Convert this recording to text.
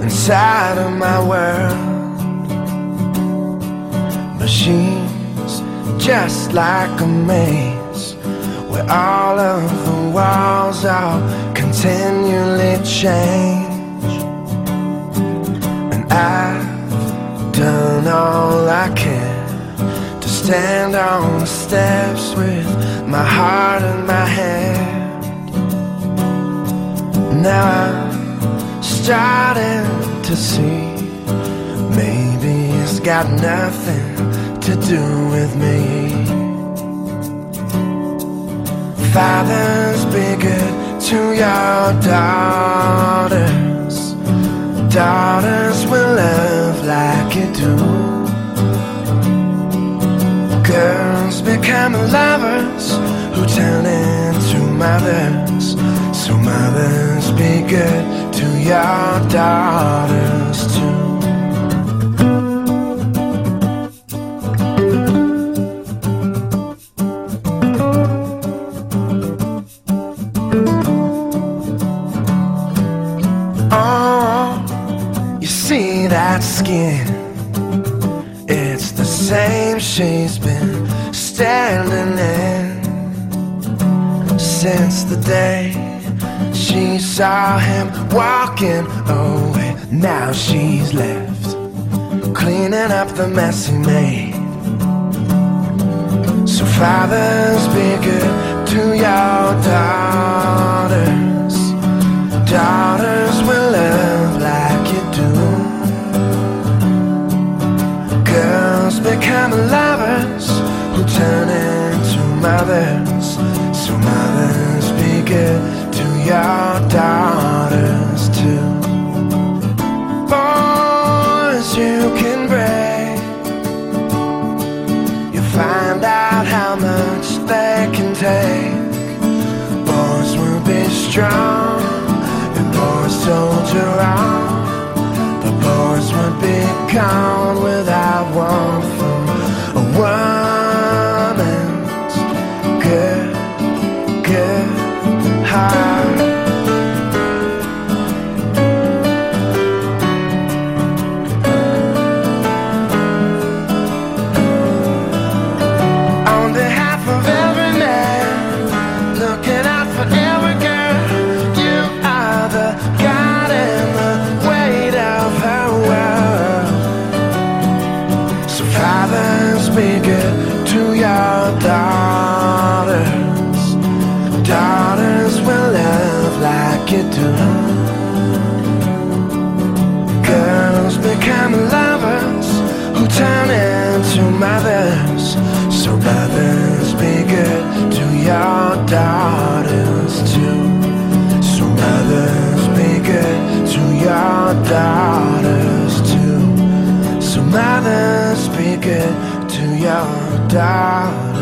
inside of my world. Machines just like a maze, where all of the walls are continually change. And I've done all I can to stand on the steps with my heart in my hand. Now I'm starting to see, maybe it's got nothing to do with me. Fathers, be good to your daughters. Daughters will love like you do. Girls become lovers who turn into mothers. So mothers, be good to your daughters too. Oh, you see that skin? It's the same she's been standing in since the day she saw him walking away. Now she's left cleaning up the mess he made. So fathers, be good to your daughters. Daughters will love like you do. Girls become lovers who turn into mothers. So mothers, be good to your daughters too. Boys you can break, you find out how much they can take. Boys will be strong, and boys soldier on. The boys would be gone without one from a woman's good heart. On behalf of every man, looking out for every girl, you are the God and the weight of her world. So fathers, be good to your daughters. Daughters will love like you do. Girls become lovers who turn into mothers. So mothers, be good to your daughters too. So mothers, be good to your daughters too. So mothers, be good to your daughters.